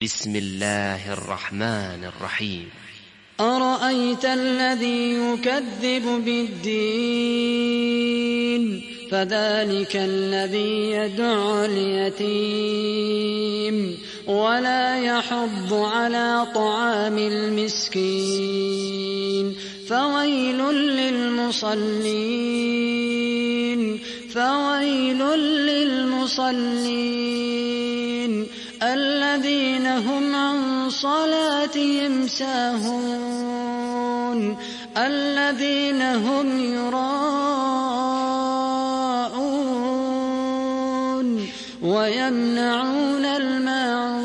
بسم الله الرحمن الرحيم. أرأيت الذي يكذب بالدين فذلك الذي يدع اليتيم ولا يحض على طعام المسكين فويل للمصلين الذين هم عن صلاتهم ساهون الذين هم يراءون ويمنعون الماعون